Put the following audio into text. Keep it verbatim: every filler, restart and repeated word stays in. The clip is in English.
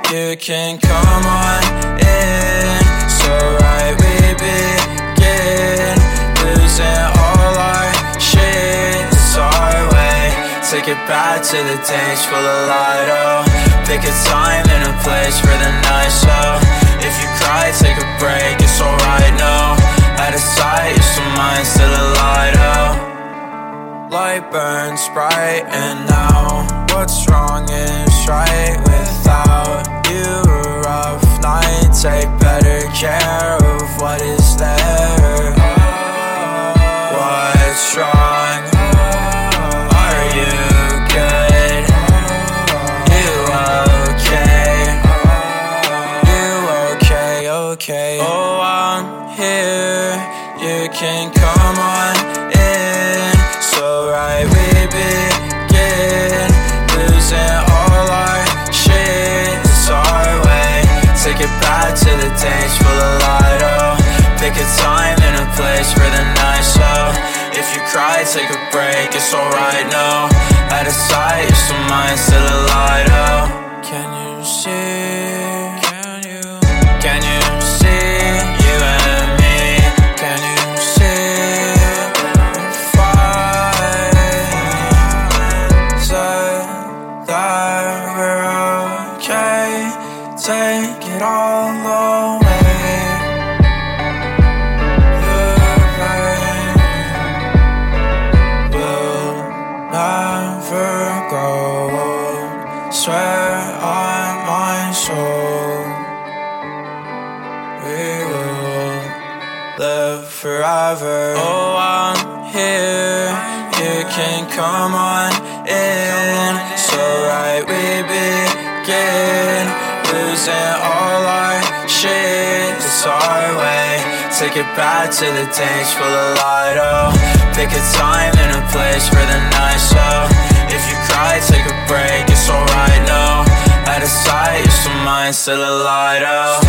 you can come on in. So right, we begin, losing all our shit, it's our way. Take it back to the days full of light, oh. Pick a time and a place for the night, so if you cry, take a break, it's alright, no. Out of sight, you're still mine, still a light, oh. Light burns bright and now what's wrong is right without you. A rough night, take better care of what is there. What's wrong? Are you good? You okay? You okay, okay. Oh, I'm here, you can come on in. So right, we begin, losing all our shit, it's our way. Take it back to the days full of light, oh. Pick a time and a place for the night, so if you cry, take a break, it's alright, no. Out of sight, you're still mine, still a light, oh. Can you see? Can you? Can you see? You and me. Can you see? Take it all away. The pain will never grow old. Swear on my soul, we will live forever. Oh, I'm here, you can come on in. So right, we begin, losing all our shit, it's our way. Take it back to the days full of light, oh. Pick a time and a place for the night, so if you cry, take a break, it's alright, no. Out of sight, you're still mine, still a light, oh.